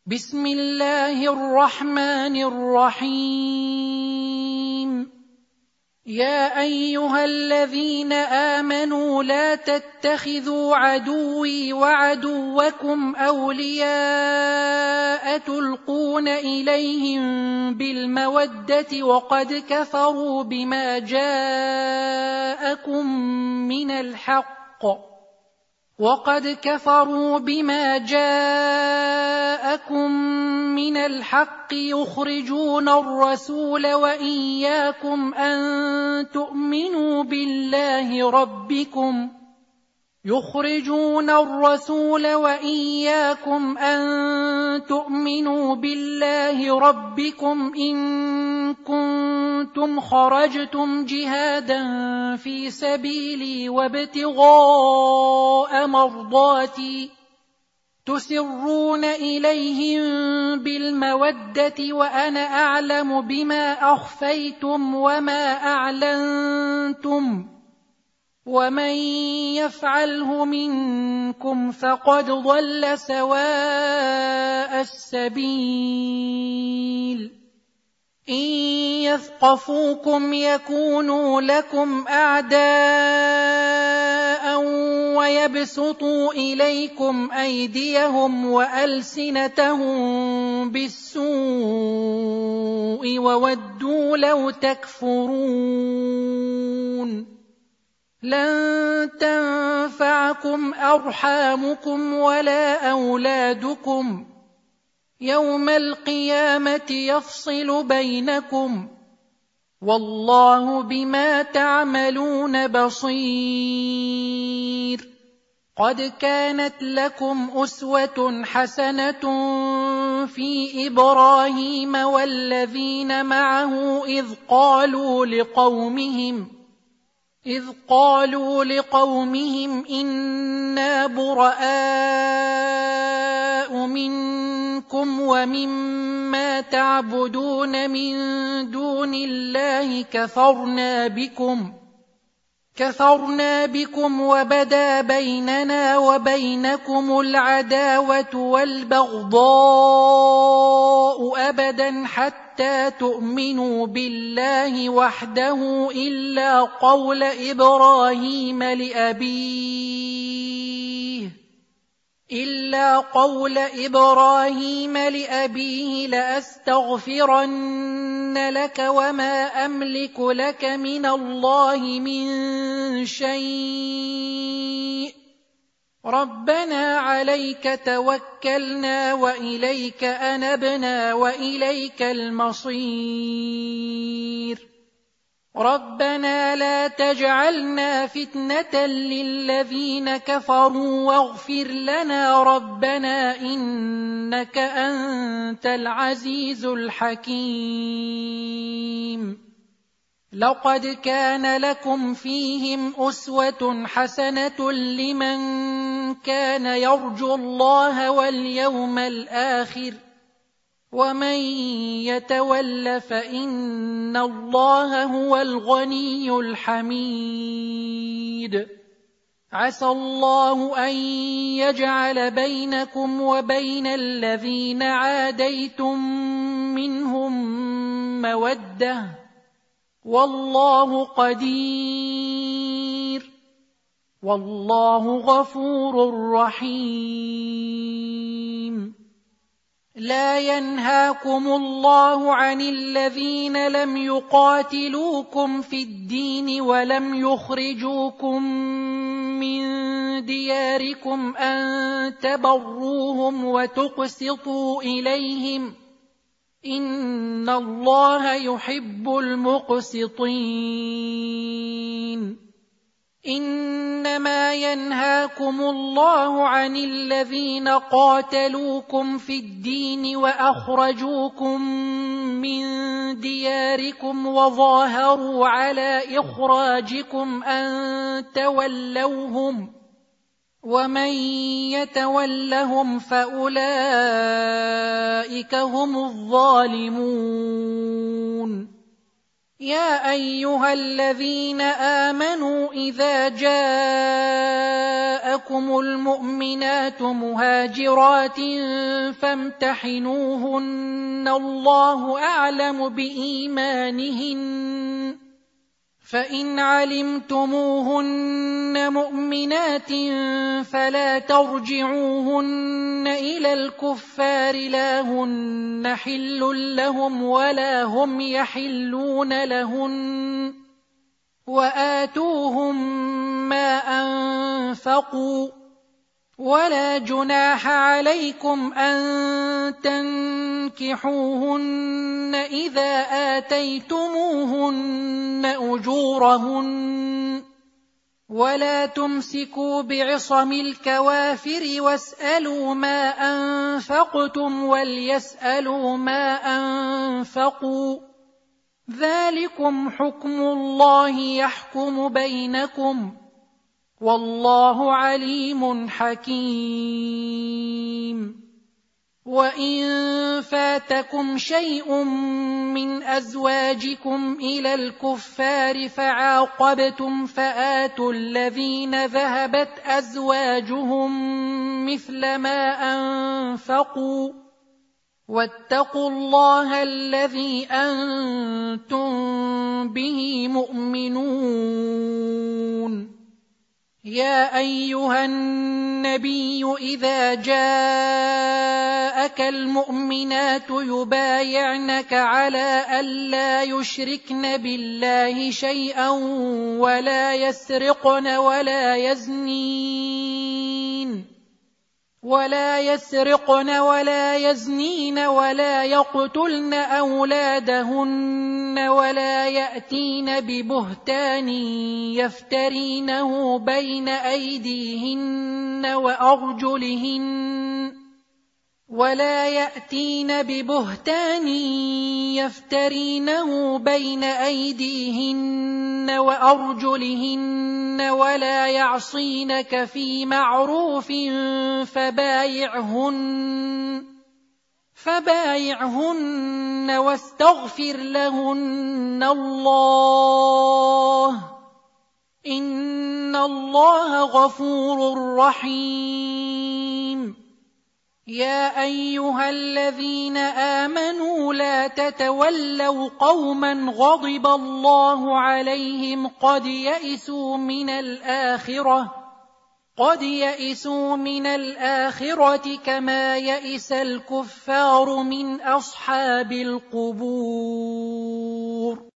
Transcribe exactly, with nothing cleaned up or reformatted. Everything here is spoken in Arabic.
بسم الله الرحمن الرحيم. يا أيها الذين آمنوا لا تتخذوا عدوي وعدوكم أولياء تلقون إليهم بالمودة وقد كفروا بما جاءكم من الحق وقد كفروا بما جاءكم من الحق يخرجون الرسول وإياكم أن تؤمنوا بالله ربكم يخرجون الرسول وإياكم أن تؤمنوا بالله ربكم إن كنتم خرجتم جهادا في سبيلي وابتغاء مرضاتي تسرون إليهم بالمودة وأنا أعلم بما أخفيتم وما أعلنتم ومن يفعله منكم فقد ضل سواء السبيل. إن يثقفوكم يكونوا لكم أعداء ويبسطوا إليكم أيديهم وألسنتهم بالسوء وودوا لو تكفرون. لن تنفعكم أرحامكم ولا أولادكم يوم القيامة يفصل بينكم والله بما تعملون بصير. قد كانت لكم أسوة حسنة في إبراهيم والذين معه إذ قالوا لقومهم إذ قالوا لقومهم إنا براء منكم ومما تعبدون من دون الله كفرنا بكم كفرنا بكم وبدا بيننا وبينكم العداوة والبغضاء أبدا حتى تؤمنوا بالله وحده إلا قول إبراهيم لأبيه إلا قول إبراهيم لأبيه لأستغفرن لك وما أملك لك من الله من شيء ربنا عليك توكلنا وإليك أنبنا وإليك المصير. ربنا لا تجعلنا فتنة للذين كفروا واغفر لنا ربنا إنك أنت العزيز الحكيم. لقد كان لكم فيهم أسوة حسنة لمن كان يرجو الله واليوم الآخر ومن يتول فإن الله هو الغني الحميد. عسى الله أن يجعل بينكم وبين الذين عاديتم منهم مودة والله قدير والله غفور رحيم. لا ينهاكم الله عن الذين لم يقاتلوكم في الدين ولم يخرجوكم من دياركم أن تبروهم وتقسطوا إليهم إن الله يحب المقسطين. إنما ينهاكم الله عن الذين قاتلوكم في الدين وأخرجوكم من دياركم وظاهروا على إخراجكم أن تولوهم ومن يتولهم فأولئك هم الظالمون. يا أيها الذين آمنوا إذا جاءكم المؤمنات مهاجرات فامتحنوهن الله أعلم بإيمانهن فإن علمتموهن مؤمنات فلا ترجعوهن إلى الكفار لا هن حل لهم ولا هم يحلون لهن وآتوهم ما أنفقوا ولا جناح عليكم أن تنكحوهن إذا آتيتموهن أجورهن ولا تمسكوا بعصم الكوافر واسألوا ما أنفقتم وليسألوا ما أنفقوا ذلكم حكم الله يحكم بينكم والله عليم حكيم. وإن فاتكم شيء من أزواجكم إلى الكفار فعاقبتم فآتوا الذين ذهبت أزواجهم مثل ما أنفقوا واتقوا الله الذي أنتم به مؤمنون. يا أيها النبي إذا جاءك المؤمنات يبايعنك على ألا يشركن بالله شيئا ولا يسرقن ولا يزنين ولا يسرقن ولا يزنين ولا يقتلن أولادهن ولا يأتين ببهتان يفترينه بين أيديهن وأرجلهن ولا يأتين ببهتان يفترينه بين أيديهن وأرجلهن ولا يعصينك في معروف فبايعهن فبايعهن واستغفر لهن الله إن الله غفور رحيم. يا أيها الذين آمنوا لا تتولوا قوما غضب الله عليهم قد يئسوا من الآخرة قد يئسوا من الآخرة كما يئس الكفار من أصحاب القبور.